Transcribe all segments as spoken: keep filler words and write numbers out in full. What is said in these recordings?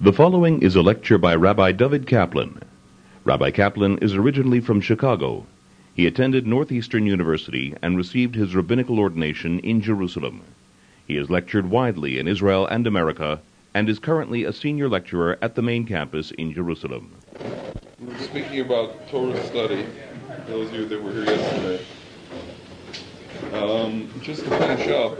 The following is a lecture by Rabbi David Kaplan. Rabbi Kaplan is originally from Chicago. He attended Northeastern University and received his rabbinical ordination in Jerusalem. He has lectured widely in Israel and America and is currently a senior lecturer at the main campus in Jerusalem. We're speaking about Torah study, those of you that were here yesterday. Um, just to finish up,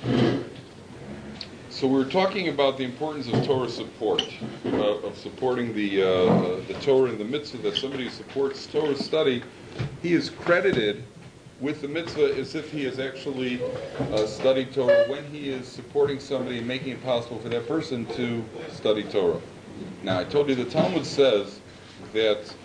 so we're talking about the importance of Torah support, uh, of supporting the, uh, uh, the Torah and the mitzvah, that somebody who supports Torah study, he is credited with the mitzvah as if he has actually uh, studied Torah when he is supporting somebody and making it possible for that person to study Torah. Now, I told you the Talmud says that,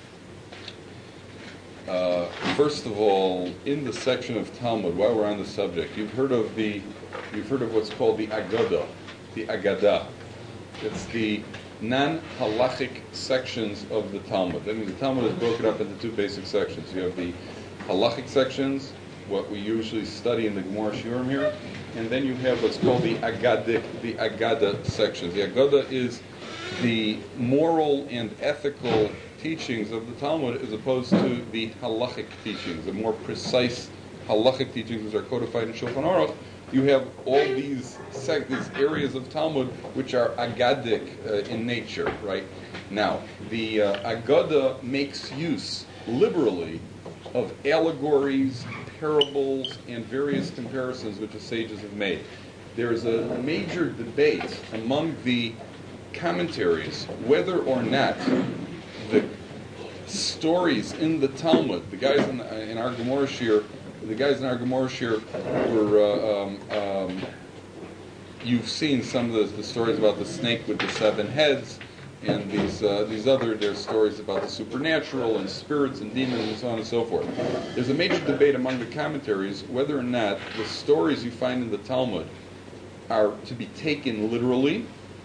uh, first of all, in the section of Talmud, while we're on the subject, you've heard of the, you've heard of what's called the Agada, the Agada. It's the non-halachic sections of the Talmud. I mean, the Talmud is broken up into two basic sections. You have the halachic sections, what we usually study in the Gemara Shiurim here, and then you have what's called the Agadic, the Agada sections. The Agada is the moral and ethical teachings of the Talmud as opposed to the halachic teachings, the more precise halachic teachings which are codified in Shulchan Aruch. You have all these sec- these areas of Talmud which are agadic uh, in nature, right? Now, the uh, Agada makes use liberally of allegories, parables, and various comparisons which the sages have made. There is a major debate among the commentaries whether or not the stories in the Talmud, the guys in, the, in our Gemara Shir, the guys in our Gemara Shir were, uh, um, um, you've seen some of the, the stories about the snake with the seven heads, and these uh, these other, there's stories about the supernatural and spirits and demons and so on and so forth. There's a major debate among the commentaries whether or not the stories you find in the Talmud are to be taken literally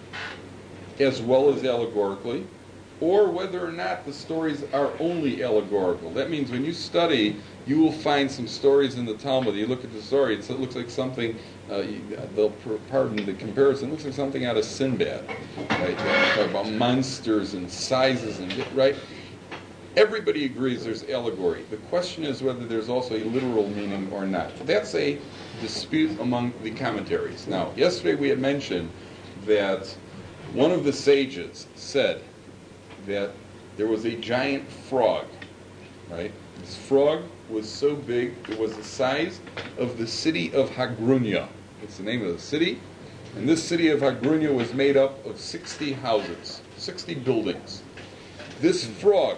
as well as allegorically, or whether or not the stories are only allegorical. That means when you study, you will find some stories in the Talmud. You look at the story, it looks like something, uh, you, they'll pardon the comparison, it looks like something out of Sinbad, right? They talk about monsters and sizes, and right? Everybody agrees there's allegory. The question is whether there's also a literal meaning or not. That's a dispute among the commentaries. Now, yesterday we had mentioned that one of the sages said that there was a giant frog, right? This frog was so big, it was the size of the city of Hagrunya. That's the name of the city. And this city of Hagrunya was made up of sixty houses, sixty buildings. This frog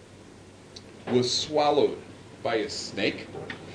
was swallowed by a snake,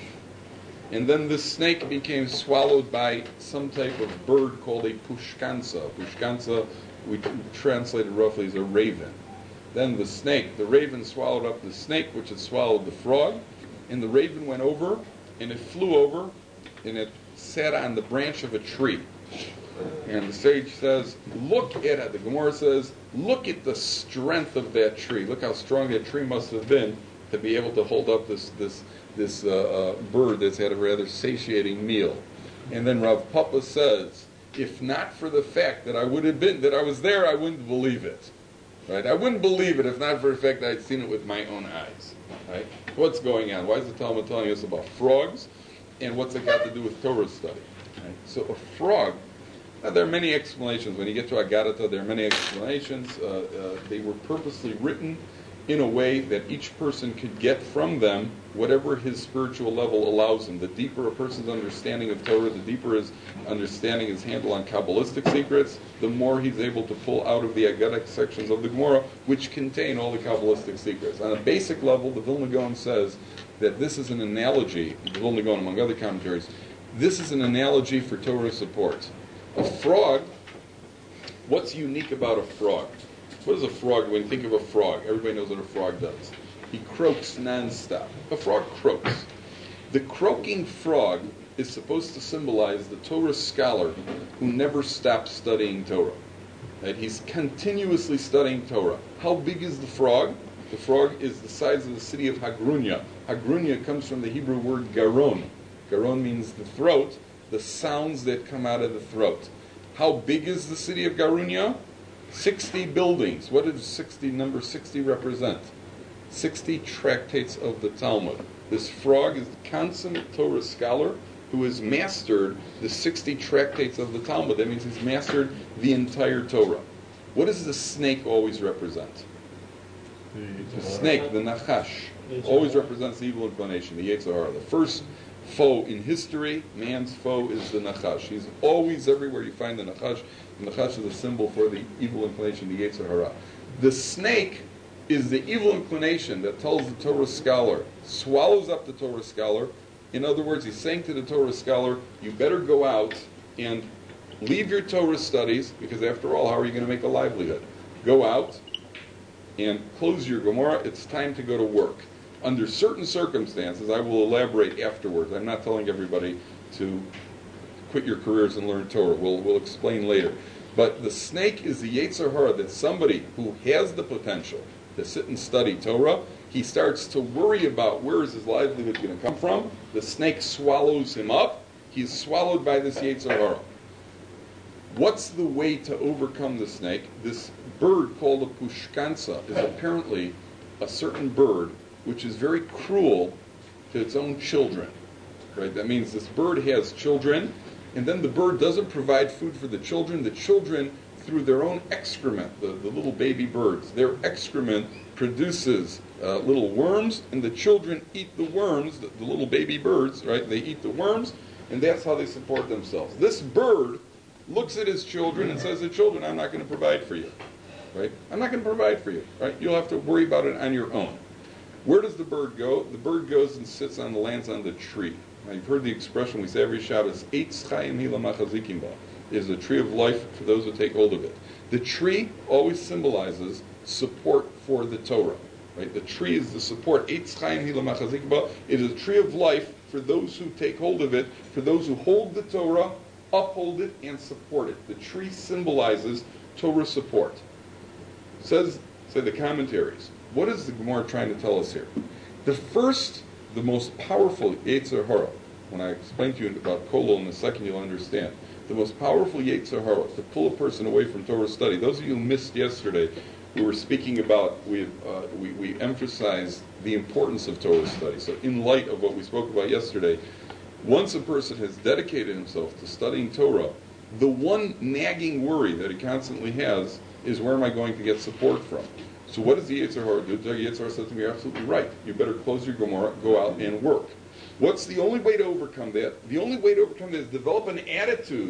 and then the snake became swallowed by some type of bird called a pushkansa. Pushkansa, we translated roughly as a raven. Then the snake, the raven swallowed up the snake, which had swallowed the frog, and the raven went over, and it flew over, and it sat on the branch of a tree. And the sage says, look at it, the Gemara says, look at the strength of that tree. Look how strong that tree must have been to be able to hold up this this this uh, uh, bird that's had a rather satiating meal. And then Rav Papa says, if not for the fact that I would have been, that I was there, I wouldn't believe it. Right? I wouldn't believe it if not for the fact that I'd seen it with my own eyes. Right? What's going on? Why is the Talmud telling us about frogs? And what's it got to do with Torah study? Right? So a frog, now there are many explanations. When you get to Agadata, there are many explanations. Uh, uh, they were purposely written in a way that each person could get from them whatever his spiritual level allows him. The deeper a person's understanding of Torah, the deeper his understanding his handle on Kabbalistic secrets, the more he's able to pull out of the Agadic sections of the Gemara, which contain all the Kabbalistic secrets. On a basic level, the Vilna Gaon says that this is an analogy, the Vilna Gaon among other commentaries, this is an analogy for Torah support. A frog, what's unique about a frog? What is a frog? When you think of a frog, everybody knows what a frog does. He croaks non-stop. A frog croaks. The croaking frog is supposed to symbolize the Torah scholar who never stops studying Torah. Right? He's continuously studying Torah. How big is the frog? The frog is the size of the city of Hagrunya. Hagrunya comes from the Hebrew word garon. Garon means the throat, the sounds that come out of the throat. How big is the city of Garunya? sixty buildings. What does sixty, number sixty represent? sixty tractates of the Talmud. This frog is the consummate Torah scholar who has mastered the sixty tractates of the Talmud. That means he's mastered the entire Torah. What does the snake always represent? The snake, the nachash, always represents the evil inclination, the Yetzer Hara. The first foe in history, man's foe, is the nachash. He's always everywhere you find the nachash. The nachash is a symbol for the evil inclination, the Yetzer Hara. The snake is the evil inclination that tells the Torah scholar, swallows up the Torah scholar. In other words, he's saying to the Torah scholar, you better go out and leave your Torah studies, because after all, how are you going to make a livelihood? Go out and close your Gemara. It's time to go to work. Under certain circumstances, I will elaborate afterwards. I'm not telling everybody to quit your careers and learn Torah. We'll, we'll explain later. But the snake is the Yetzer Hara, that somebody who has the potential to sit and study Torah, he starts to worry about where is his livelihood going to come from. The snake swallows him up. He's swallowed by this Yetzer Hara. What's the way to overcome the snake? This bird called a pushkansa is apparently a certain bird which is very cruel to its own children. Right? That means this bird has children, and then the bird doesn't provide food for the children. The children, through their own excrement, the, the little baby birds, their excrement produces uh, little worms, and the children eat the worms, the, the little baby birds, right? They eat the worms, and that's how they support themselves. This bird looks at his children and says to children, I'm not going to provide for you, right? I'm not going to provide for you, right? You'll have to worry about it on your own. Where does the bird go? The bird goes and sits on the lands on the tree. Now, you've heard the expression we say every Shabbos, Eitz Chaim Hi Lamachazikim Ba. It is a tree of life for those who take hold of it. The tree always symbolizes support for the Torah, right? The tree is the support. Eitz Chaim Hi Lamachazikim Ba. It is a tree of life for those who take hold of it, for those who hold the Torah, uphold it, and support it. The tree symbolizes Torah support. Says, say the commentaries, what is the Gemara trying to tell us here? The first, the most powerful Yetzer Hara, when I explain to you about Kolol in a second you'll understand, the most powerful Yetzer Hara to pull a person away from Torah study. Those of you who missed yesterday, we were speaking about, we, uh, we, we emphasized the importance of Torah study. So in light of what we spoke about yesterday, once a person has dedicated himself to studying Torah, the one nagging worry that he constantly has is, where am I going to get support from? So what does the Yetzer Hara do? The Yetzer Hara says to me, you're absolutely right. You better close your Gemara, go out and work. What's the only way to overcome that? The only way to overcome that is develop an attitude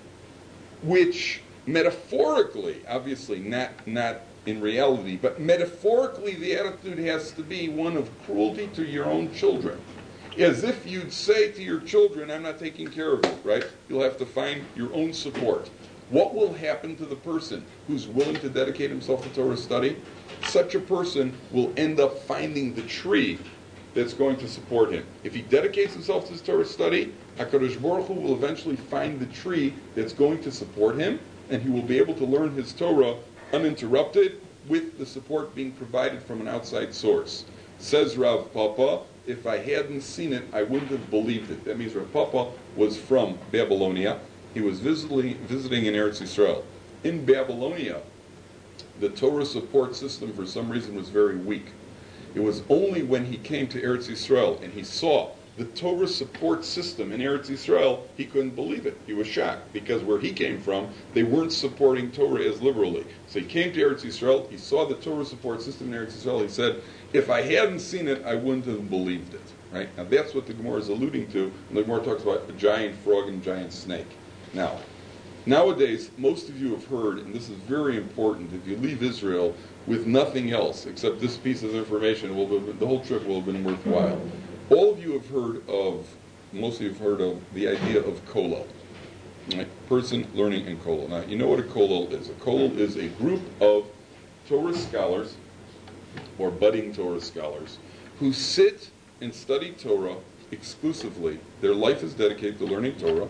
which metaphorically, obviously not, not in reality, but metaphorically the attitude has to be one of cruelty to your own children. As if you'd say to your children, I'm not taking care of you, right? You'll have to find your own support. What will happen to the person who's willing to dedicate himself to Torah study? Such a person will end up finding the tree that's going to support him. If he dedicates himself to his Torah study, HaKadosh Baruch Hu will eventually find the tree that's going to support him, and he will be able to learn his Torah uninterrupted with the support being provided from an outside source. Says Rav Papa, if I hadn't seen it, I wouldn't have believed it. That means Rav Papa was from Babylonia. He was visiting, visiting in Eretz Yisrael. In Babylonia, the Torah support system for some reason was very weak. It was only when he came to Eretz Yisrael and he saw the Torah support system in Eretz Yisrael, he couldn't believe it. He was shocked, because where he came from, they weren't supporting Torah as liberally. So he came to Eretz Yisrael, he saw the Torah support system in Eretz Yisrael, he said, if I hadn't seen it, I wouldn't have believed it. Right? Now that's what the Gemara is alluding to, and the Gemara talks about a giant frog and giant snake. Now, nowadays, most of you have heard, and this is very important, if you leave Israel with nothing else except this piece of information, will be, the whole trip will have been worthwhile. All of you have heard of, most of you have heard of the idea of Kolel. Right? Person, learning, and Kolel. Now, you know what a Kolel is. A Kolel is a group of Torah scholars, or budding Torah scholars, who sit and study Torah exclusively. Their life is dedicated to learning Torah.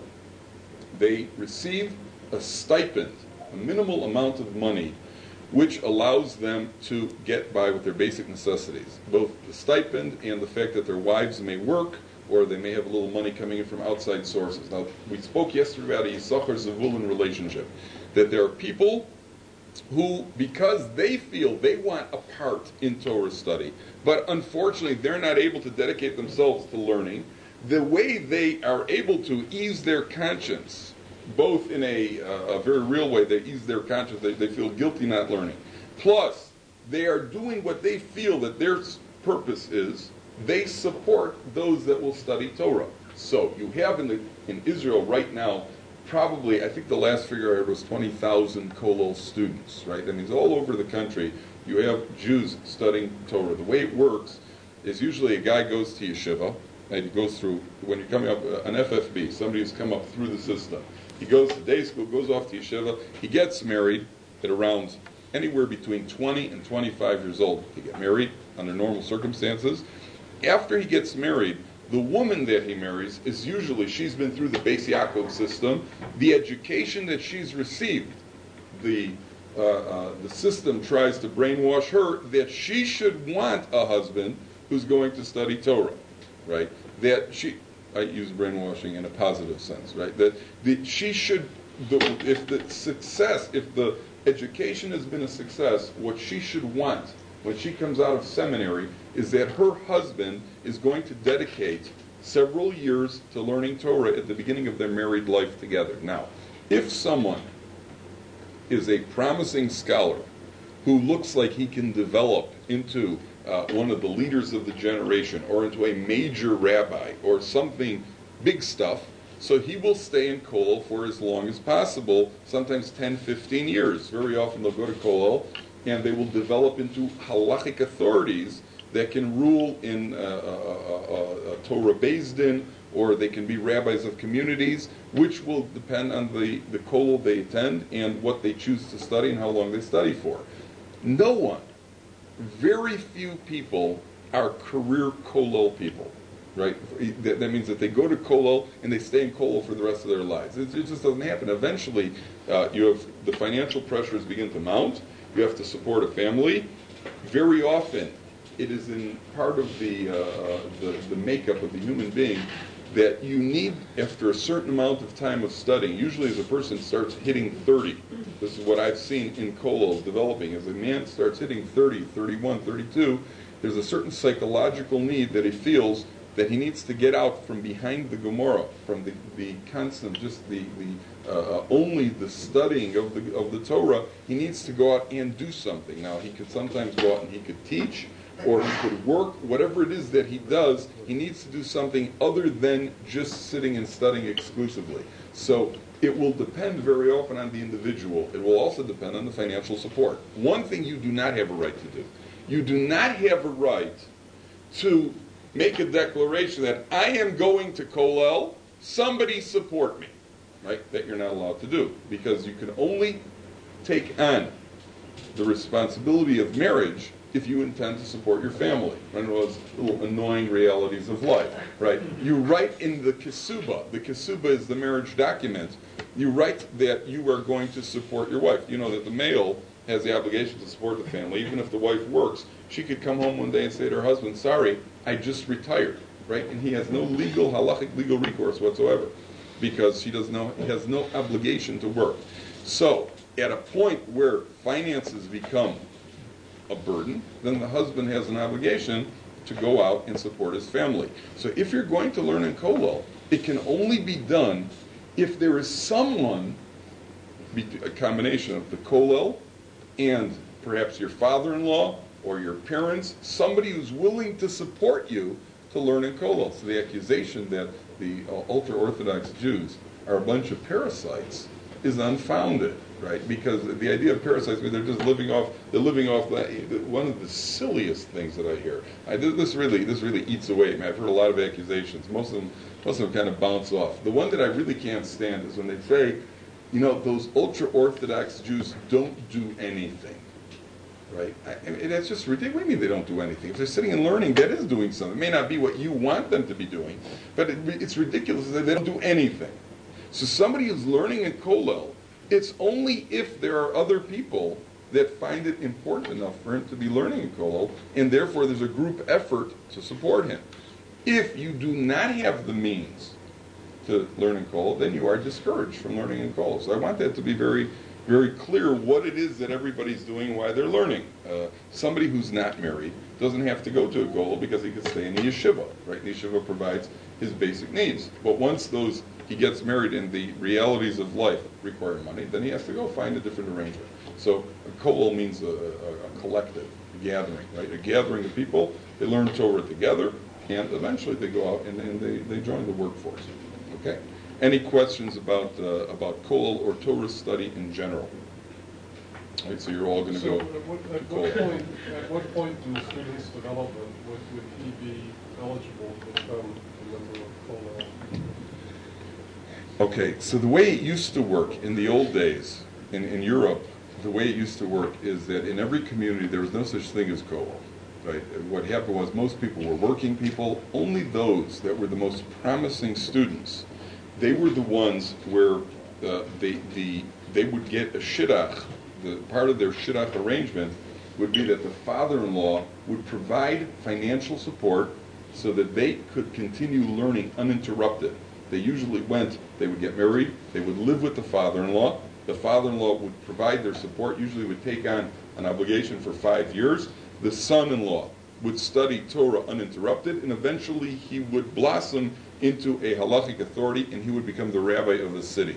They receive a stipend, a minimal amount of money, which allows them to get by with their basic necessities. Both the stipend and the fact that their wives may work, or they may have a little money coming in from outside sources. Now, we spoke yesterday about a Yisachar Zevulun relationship, that there are people who, because they feel they want a part in Torah study, but unfortunately they're not able to dedicate themselves to learning, the way they are able to ease their conscience, both in a, uh, a very real way, they ease their conscience, they, they feel guilty not learning, plus they are doing what they feel that their purpose is, they support those that will study Torah. So you have in, the, in Israel right now, probably, I think the last figure I heard was twenty thousand Kollel students, right? That means all over the country you have Jews studying Torah. The way it works is usually a guy goes to yeshiva, and he goes through, when you're coming up, uh, an F F B, somebody who's come up through the system. He goes to day school, goes off to yeshiva, he gets married at around anywhere between twenty and twenty-five years old. He get married under normal circumstances. After he gets married, the woman that he marries is usually, she's been through the Beis Yaakov system, the education that she's received, the uh, uh, the system tries to brainwash her that she should want a husband who's going to study Torah, right? That she, I use brainwashing in a positive sense, right? That the, she should, the, if the success, if the education has been a success, what she should want when she comes out of seminary is that her husband is going to dedicate several years to learning Torah at the beginning of their married life together. Now, if someone is a promising scholar who looks like he can develop into uh, one of the leaders of the generation or into a major rabbi or something big stuff, so he will stay in Kollel for as long as possible, sometimes ten, fifteen years. Very often they'll go to Kollel and they will develop into halachic authorities that can rule in uh, uh, uh, uh, Torah Beis Din, or they can be rabbis of communities, which will depend on the, the kollel they attend and what they choose to study and how long they study for. No one, very few people are career kollel people, right? That, that means that they go to kollel and they stay in kollel for the rest of their lives. It, it just doesn't happen. Eventually, uh, you have the financial pressures begin to mount. You have to support a family. Very often, it is in part of the, uh, the the makeup of the human being that you need, after a certain amount of time of studying, usually as a person starts hitting thirty, this is what I've seen in kollel developing, as a man starts hitting thirty, thirty-one, thirty-two, there's a certain psychological need that he feels that he needs to get out from behind the Gemara, from the, the constant, just the, the uh, only the studying of the of the Torah. He needs to go out and do something. Now, he could sometimes go out and he could teach, or he could work, whatever it is that he does, he needs to do something other than just sitting and studying exclusively. So it will depend very often on the individual. It will also depend on the financial support. One thing you do not have a right to do, you do not have a right to make a declaration that I am going to kollel, somebody support me, right? That you're not allowed to do, because you can only take on the responsibility of marriage if you intend to support your family. One of those little annoying realities of life, right? You write in the Kesuba, the Kesuba is the marriage document, you write that you are going to support your wife. You know that the male has the obligation to support the family. Even if the wife works, she could come home one day and say to her husband, sorry, I just retired, right? And he has no legal, halachic legal recourse whatsoever, because she does no, he has no obligation to work. So, at a point where finances become a burden, then the husband has an obligation to go out and support his family. So if you're going to learn in kollel, it can only be done if there is someone, a combination of the kollel and perhaps your father-in-law or your parents, somebody who's willing to support you to learn in kollel. So the accusation that the uh, ultra-Orthodox Jews are a bunch of parasites is unfounded, right? Because the idea of parasites, I mean, they're just living off, they're living off that, one of the silliest things that I hear. I, this really this really eats away at me. I've heard a lot of accusations. Most of them, most of them kind of bounce off. The one that I really can't stand is when they say, you know, those ultra-Orthodox Jews don't do anything, right? I, I mean, that's just ridiculous. What do you mean they don't do anything? If they're sitting and learning, that is doing something. It may not be what you want them to be doing, but it, it's ridiculous that they don't do anything. So somebody who's learning in kollel, it's only if there are other people that find it important enough for him to be learning in kollel, and therefore there's a group effort to support him. If you do not have the means to learn in kollel, then you are discouraged from learning in kollel. So I want that to be very, very clear what it is that everybody's doing and why they're learning. Uh, somebody who's not married doesn't have to go to a kollel because he can stay in the yeshiva, right? The yeshiva provides his basic needs. But once those he gets married and the realities of life require money, then he has to go find a different arrangement. So a kollel means a, a, a collective, a gathering, right? A gathering of people. They learn Torah together, and eventually they go out and, and they, they join the workforce. Okay? Any questions about uh, about kollel or Torah study in general? Right, so you're all going to so go. At what, at what point? At what point in the student's development would, would he be eligible to become a member of kollel? Okay, so the way it used to work in the old days in, in Europe, the way it used to work is that in every community there was no such thing as kollel. Right? What happened was most people were working people. Only those that were the most promising students, they were the ones where uh, they the they would get a shidduch. The part of their shidduch arrangement would be that the father-in-law would provide financial support so that they could continue learning uninterrupted. They usually went, they would get married, they would live with the father-in-law. The father-in-law would provide their support, usually would take on an obligation for five years. The son-in-law would study Torah uninterrupted, and eventually he would blossom into a halachic authority, and he would become the rabbi of the city.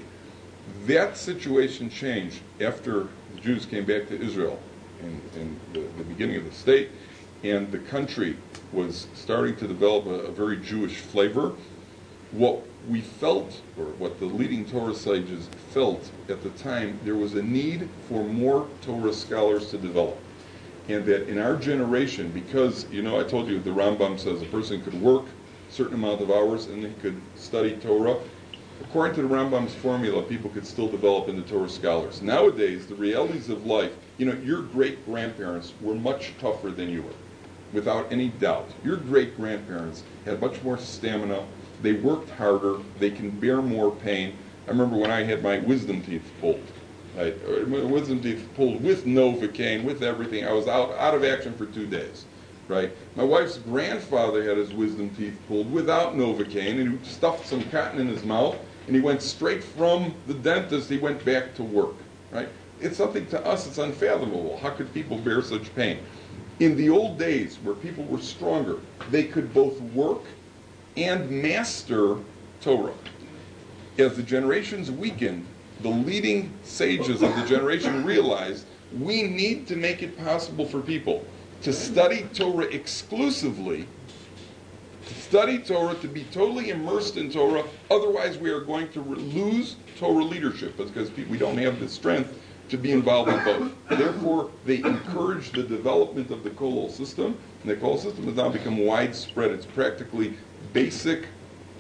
That situation changed after the Jews came back to Israel in, in the, the beginning of the state, and the country was starting to develop a, a very Jewish flavor. What we felt, or what the leading Torah sages felt at the time, there was a need for more Torah scholars to develop. And that in our generation, because, you know, I told you the Rambam says a person could work a certain amount of hours and they could study Torah. According to the Rambam's formula, people could still develop into Torah scholars. Nowadays, the realities of life, you know, your great-grandparents were much tougher than you were, without any doubt. Your great-grandparents had much more stamina. They worked harder. They can bear more pain. I remember when I had my wisdom teeth pulled. Right? My wisdom teeth pulled with Novocaine, with everything. I was out, out of action for two days. Right? My wife's grandfather had his wisdom teeth pulled without Novocaine, and he stuffed some cotton in his mouth, and he went straight from the dentist, he went back to work. Right? It's something to us, it's unfathomable. How could people bear such pain? In the old days, where people were stronger, they could both work and master Torah. As the generations weakened, the leading sages of the generation realized we need to make it possible for people to study Torah exclusively, to study Torah, to be totally immersed in Torah. Otherwise, we are going to re- lose Torah leadership because we don't have the strength to be involved in both. Therefore, they encourage the development of the kollel system, and the kollel system has now become widespread. It's practically basic.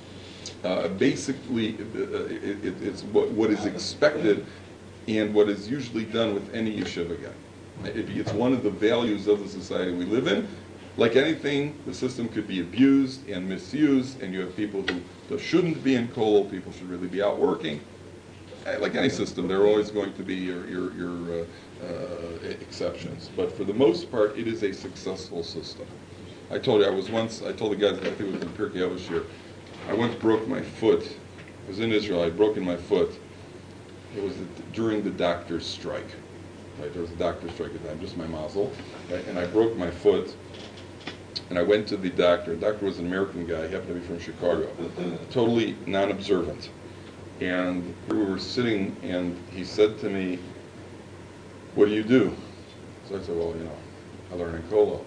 Uh, basically, uh, it, it, it's what, what is expected and what is usually done with any yeshiva guy. It, it's one of the values of the society we live in. Like anything, the system could be abused and misused, and you have people who, who shouldn't be in kollel, people should really be out working. Like any system, there are always going to be your, your, your uh, uh, exceptions. But for the most part, it is a successful system. I told you, I was once, I told the guys, I think it was in Pirkei Avos, I once broke my foot. I was in Israel. I had broken my foot. It was during the doctor's strike. Right? There was a doctor's strike at the time, just my mazel. Right? And I broke my foot. And I went to the doctor. The doctor was an American guy. He happened to be from Chicago. Totally non-observant. And we were sitting, and he said to me, "What do you do?" So I said, "Well, you know, I learn in kollel."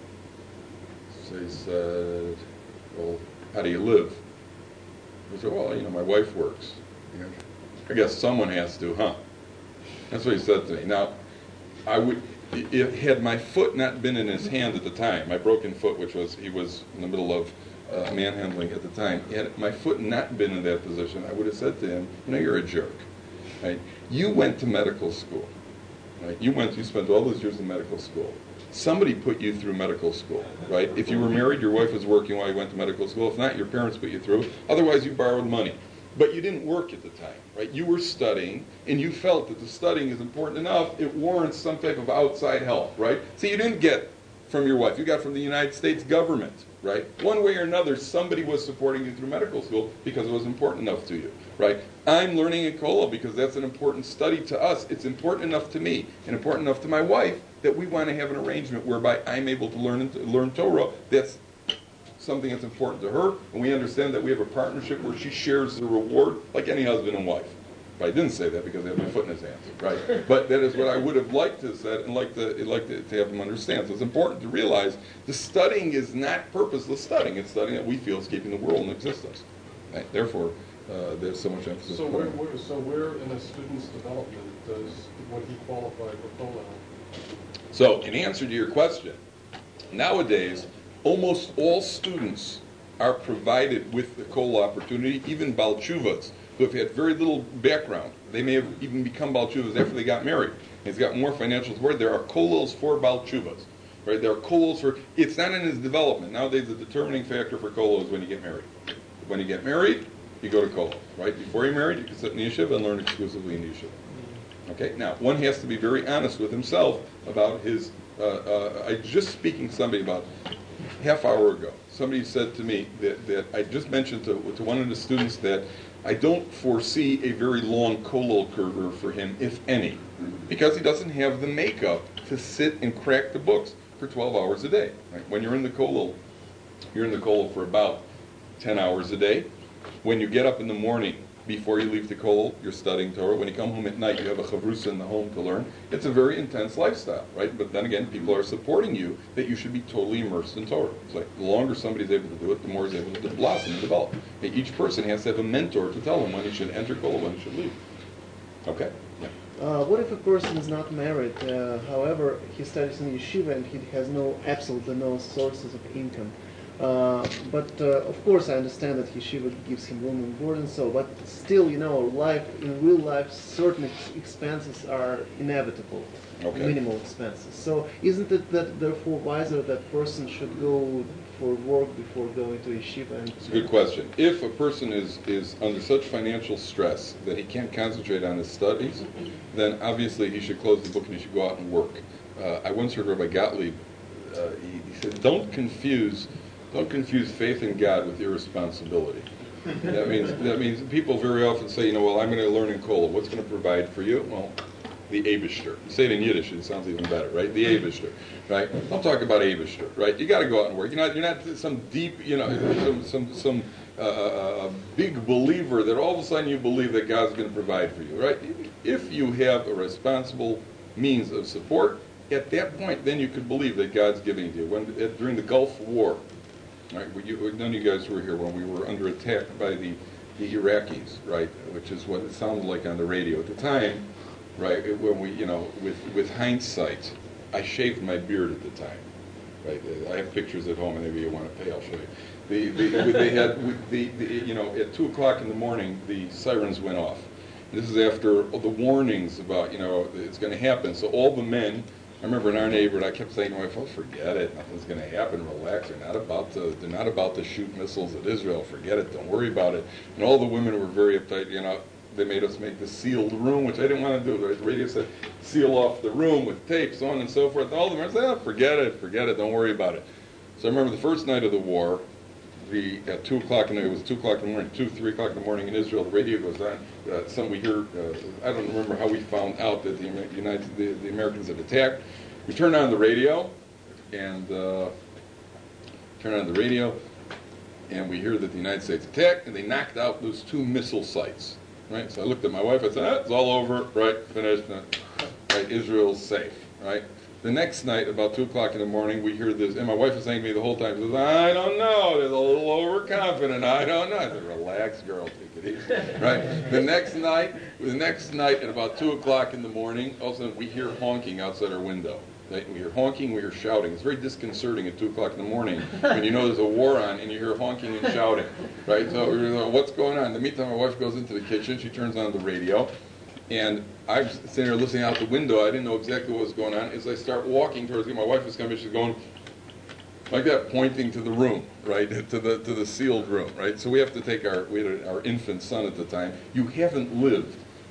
So he said, "Well, how do you live?" I said, "Well, you know, my wife works. You know, I guess someone has to, huh?" That's what he said to me. Now, I would, if had my foot not been in his hand at the time, my broken foot, which was he was in the middle of uh, manhandling at the time, had my foot not been in that position, I would have said to him, "You know, you're a jerk. Right? You went to medical school. Right? You went, you spent all those years in medical school. Somebody put you through medical school, right? If you were married, your wife was working while you went to medical school. If not, your parents put you through. Otherwise, you borrowed money. But you didn't work at the time, right? You were studying, and you felt that the studying is important enough, it warrants some type of outside help, right? So you didn't get from your wife. You got it from the United States government, right? One way or another, somebody was supporting you through medical school because it was important enough to you, right? I'm learning in Kollel because that's an important study to us. It's important enough to me and important enough to my wife that we want to have an arrangement whereby I'm able to learn learn Torah. That's something that's important to her, and we understand that we have a partnership where she shares the reward like any husband and wife. But I didn't say that because I have my foot in his hands, right? But that is what I would have liked to have said and like to, like to, to have them understand. So it's important to realize the studying is not purposeless studying. It's studying that we feel is keeping the world in existence. Right? Therefore, uh, there's so much emphasis. So where, where, so where in a student's development does when he qualify for Kollel? So in answer to your question, nowadays, almost all students are provided with the Kollel opportunity, even Bal Tshuvas, who have had very little background. They may have even become Bal Tshuvas after they got married. He's got more financial support. There are Kollels for Bal Tshuvas. Right? There are Kollels for, it's not in his development. Nowadays, the determining factor for Kollel is when you get married. When you get married, you go to Kollel. Right? Before you're married, you can sit in the yeshiva and learn exclusively in the yeshiva. Okay? Now, one has to be very honest with himself about his, uh, uh, I was just speaking to somebody about half hour ago. Somebody said to me that, that I just mentioned to, to one of the students that I don't foresee a very long Kollel career for him, if any, because he doesn't have the makeup to sit and crack the books for twelve hours a day. Right? When you're in the Kollel, you're in the Kollel for about ten hours a day. When you get up in the morning, before you leave the Kollel, you're studying Torah. When you come home at night, you have a chavrusa in the home to learn. It's a very intense lifestyle, right? But then again, people are supporting you that you should be totally immersed in Torah. It's like the longer somebody's able to do it, the more he's able to blossom and develop. And each person has to have a mentor to tell him when he should enter Kollel, when he should leave. Okay? Yeah. Uh, what if a person is not married, uh, however, he studies in yeshiva and he has no, absolutely no sources of income? Uh, but uh, of course, I understand that yeshiva gives him room and board and so. But still, you know, life in real life, certain ex- expenses are inevitable, Okay. minimal expenses. So, isn't it that therefore wiser that person should go for work before going to yeshiva? And It's a good question. If a person is, is under such financial stress that he can't concentrate on his studies, then obviously he should close the book and he should go out and work. Uh, I once heard Rabbi Gottlieb, uh, he, he said, don't confuse Don't confuse faith in God with irresponsibility. That means that means people very often say, you know, well, I'm going to learn in Kollel. What's going to provide for you? Well, the Eibishter. You say it in Yiddish, it sounds even better, right? The Eibishter, right? Don't talk about Eibishter, right? You got to go out and work. You're not you're not some deep, you know, some some some uh, uh, big believer that all of a sudden you believe that God's going to provide for you, right? If you have a responsible means of support, at that point, then you could believe that God's giving it to you. When at, during the Gulf War. Right, well, you, none of you guys were here when we were under attack by the, the Iraqis, right? Which is what it sounded like on the radio at the time, right? It, when we, you know, with with hindsight, I shaved my beard at the time, right? I have pictures at home, and maybe you want to pay, I'll show you. The, the, they had, the, the, you know, at two o'clock in the morning, the sirens went off. This is after the warnings about, you know, it's going to happen. So all the men. I remember in our neighborhood, I kept saying to my wife, "Oh, forget it. Nothing's going to happen. Relax. They're not about to. They're not about to shoot missiles at Israel. Forget it. Don't worry about it." And all the women were very uptight. You know, they made us make the sealed room, which I didn't want to do. Right? The radio said, "Seal off the room with tape, so on and so forth." And all the men said, "Oh, forget it. Forget it. Don't worry about it." So I remember the first night of the war. The at two o'clock in the, it was two o'clock in the morning, two three o'clock in the morning in Israel. The radio goes on. Uh, some we hear. Uh, I don't remember how we found out that the United the, the Americans had attacked. We turned on the radio, and uh, turn on the radio, and we hear that the United States attacked, and they knocked out those two missile sites. Right. So I looked at my wife. I said, ah, "It's all over. Right, finished. Right, Israel's safe." Right. The next night, about two o'clock in the morning, we hear this, and my wife is saying to me the whole time, she says, "I don't know, they're a little overconfident, I don't know." I said, "Relax, girl, take it easy." Right? The next night, the next night at about two o'clock in the morning, all of a sudden we hear honking outside our window. Right? We hear honking, we hear shouting. It's very disconcerting at two o'clock in the morning when you know there's a war on and you hear honking and shouting. Right? So we're like, what's going on? In the meantime, my wife goes into the kitchen, she turns on the radio, and I'm sitting there listening out the window. I didn't know exactly what was going on. As I start walking towards it, my wife is coming. She's going like that, pointing to the room, right, to the to the sealed room, right. So we have to take our we had our infant son at the time. You haven't lived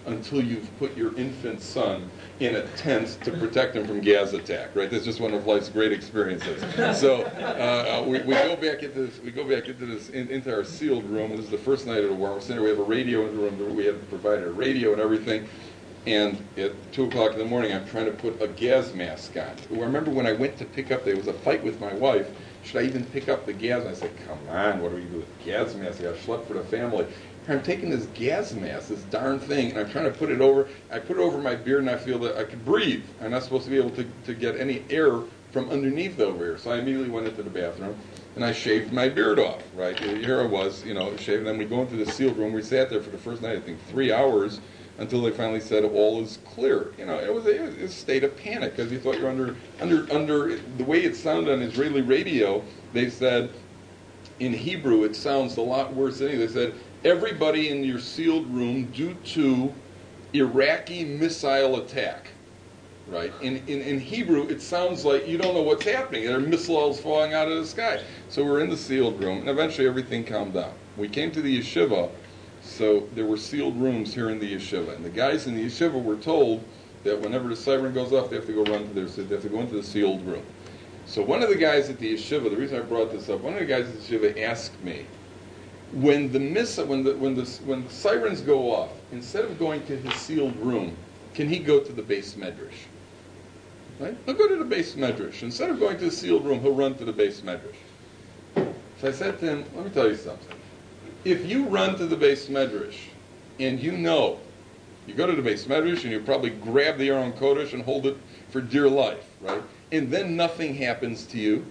until you've put your infant son in a tent to protect him from gas attack, right? That's just one of life's great experiences. So uh, we, we go back into this, we go back into this in, into our sealed room. This is the first night at a warm center. We have a radio in the room. We have provided a radio and everything. And at two o'clock in the morning, I'm trying to put a gas mask on. I remember when I went to pick up, there was a fight with my wife. Should I even pick up the gas? And I said, come on, what do we do with gas mask? I got schlep for the family. I'm taking this gas mask, this darn thing, and I'm trying to put it over. I put it over my beard, and I feel that I could breathe. I'm not supposed to be able to, to get any air from underneath over here. So I immediately went into the bathroom, and I shaved my beard off, right? Here I was, you know, shaving. Then we go into the sealed room. We sat there for the first night, I think, three hours, until they finally said all is clear. You know, it was a, it was a state of panic, because you thought you were under, under, under, the way it sounded on Israeli radio, they said, in Hebrew, it sounds a lot worse than anything. They said, everybody in your sealed room due to Iraqi missile attack, right? In, in, in Hebrew, it sounds like you don't know what's happening. There are missiles falling out of the sky. So we're in the sealed room, and eventually everything calmed down. We came to the yeshiva, so there were sealed rooms here in the yeshiva. And the guys in the yeshiva were told that whenever the siren goes off, they have to go run to their, they have to go into the sealed room. So one of the guys at the yeshiva, the reason I brought this up, one of the guys at the yeshiva asked me, when the missa, when the when the when the sirens go off, instead of going to his sealed room, can he go to the base medrash? Right? He'll go to the base medrash. Instead of going to the sealed room, he'll run to the base medrash. So I said to him, let me tell you something. If you run to the base medrash, and you know, you go to the base medrash, and you probably grab the Aron Kodesh and hold it for dear life, right? And then nothing happens to you,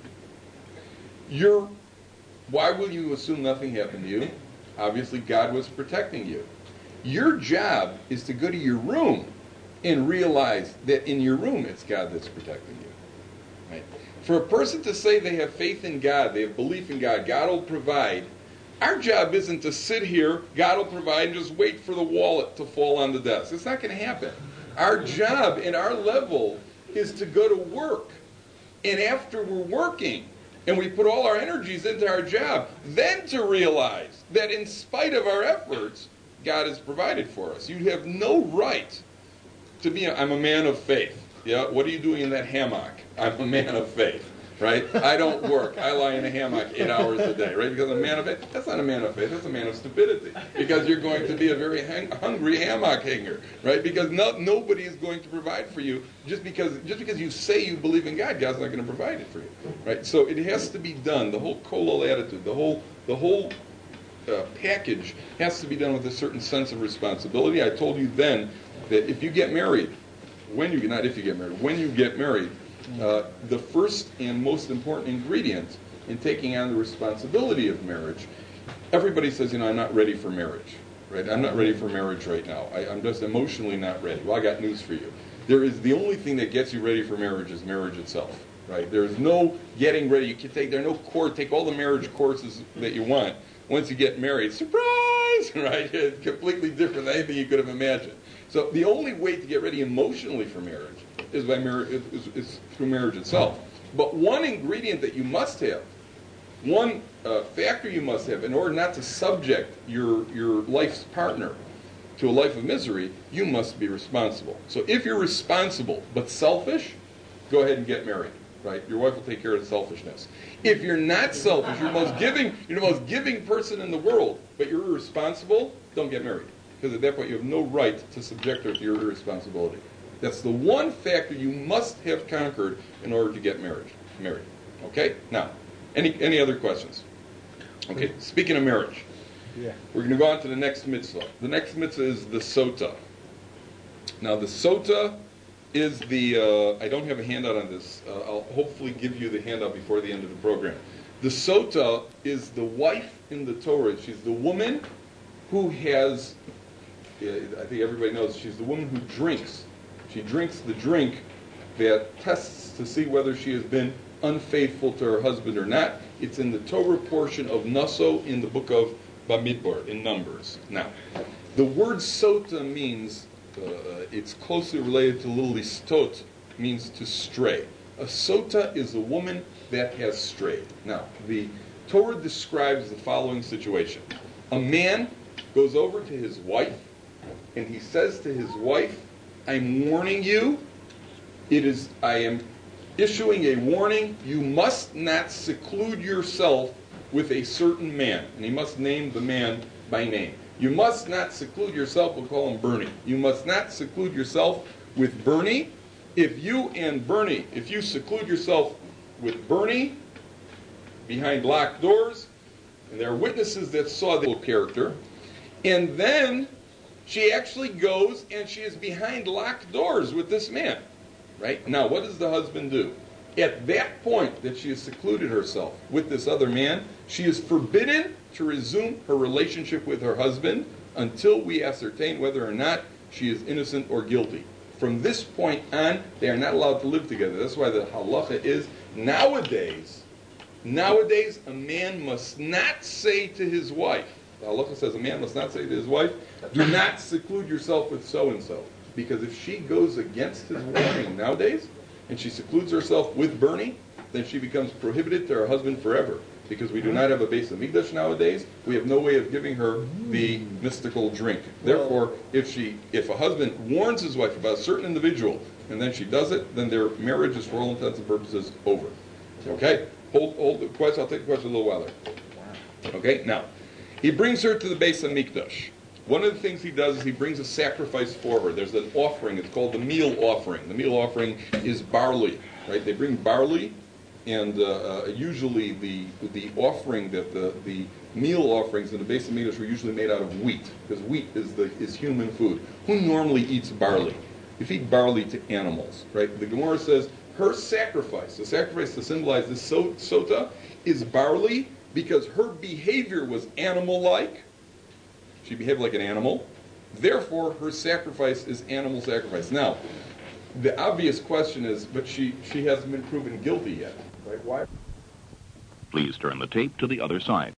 you're why will you assume nothing happened to you? Obviously, God was protecting you. Your job is to go to your room and realize that in your room it's God that's protecting you. Right? For a person to say they have faith in God, they have belief in God, God will provide, our job isn't to sit here, God will provide, and just wait for the wallet to fall on the desk. It's not going to happen. Our job and our level is to go to work. And after we're working, and we put all our energies into our job, then to realize that in spite of our efforts, God has provided for us. You have no right to be, a, I'm a man of faith. Yeah, what are you doing in that hammock? I'm a man of faith, right? I don't work. I lie in a hammock eight hours a day, right? Because I'm a man of faith. That's not a man of faith. That's a man of stupidity. Because you're going to be a very hang, hungry hammock hanger, right? Because no, nobody is going to provide for you just because just because you say you believe in God. God's not going to provide it for you, right? So it has to be done. The whole kollel attitude, the whole the whole uh, package has to be done with a certain sense of responsibility. I told you then that if you get married, when you not if you get married, when you get married. Uh, the first and most important ingredient in taking on the responsibility of marriage, everybody says, you know, I'm not ready for marriage, right? I'm not ready for marriage right now. I, I'm just emotionally not ready. Well, I got news for you. There is the only thing that gets you ready for marriage is marriage itself, right? There is no getting ready. You can take there are no course. Take all the marriage courses that you want. Once you get married, surprise, right? It's completely different than anything you could have imagined. So the only way to get ready emotionally for marriage is by marriage, is, is through marriage itself. But one ingredient that you must have, one uh, factor you must have, in order not to subject your your life's partner to a life of misery, you must be responsible. So if you're responsible but selfish, go ahead and get married. Right? Your wife will take care of the selfishness. If you're not selfish, you're the most giving, you're the most giving person in the world, but you're irresponsible, don't get married. Because at that point you have no right to subject her to your irresponsibility. That's the one factor you must have conquered in order to get married. Married. Okay? Now, any any other questions? Okay, speaking of marriage, yeah. We're going to go on to the next mitzvah. The next mitzvah is the sota. Now, the sota is the, uh, I don't have a handout on this. Uh, I'll hopefully give you the handout before the end of the program. The sota is the wife in the Torah. She's the woman who has, I think everybody knows, she's the woman who drinks. She drinks the drink that tests to see whether she has been unfaithful to her husband or not. It's in the Torah portion of Naso in the book of Bamidbar, in Numbers. Now, the word sota means, uh, it's closely related to listot, means to stray. A sota is a woman that has strayed. Now, the Torah describes the following situation. A man goes over to his wife and he says to his wife, I'm warning you, it is, I am issuing a warning, you must not seclude yourself with a certain man. And he must name the man by name. You must not seclude yourself, we'll call him Bernie. You must not seclude yourself with Bernie. If you and Bernie, if you seclude yourself with Bernie behind locked doors, and there are witnesses that saw the character, and then she actually goes and she is behind locked doors with this man. Right? Now, what does the husband do? At that point that she has secluded herself with this other man, she is forbidden to resume her relationship with her husband until we ascertain whether or not she is innocent or guilty. From this point on, they are not allowed to live together. That's why the halacha is, nowadays, nowadays a man must not say to his wife, the halacha says a man must not say to his wife, do not seclude yourself with so-and-so. Because if she goes against his warning nowadays, and she secludes herself with Bernie, then she becomes prohibited to her husband forever. Because we do not have a Beis Hamikdash nowadays, we have no way of giving her the mystical drink. Therefore, if she, if a husband warns his wife about a certain individual, and then she does it, then their marriage is, for all intents and purposes, over. Okay? Hold, hold the question. I'll take the question a little while there. Okay? Now, he brings her to the Beis Hamikdash. One of the things he does is he brings a sacrifice for her. There's an offering. It's called the meal offering. The meal offering is barley, right? They bring barley, and uh, uh, usually the the offering that the the meal offerings in the Beis Hamikdash were usually made out of wheat, because wheat is the is human food. Who normally eats barley? You feed barley to animals, right? The Gemara says her sacrifice, the sacrifice to symbolize this so, sota, is barley because her behavior was animal-like. She behaved like an animal. Therefore, her sacrifice is animal sacrifice. Now, the obvious question is, but she, she hasn't been proven guilty yet. Right? Why? Please turn the tape to the other side.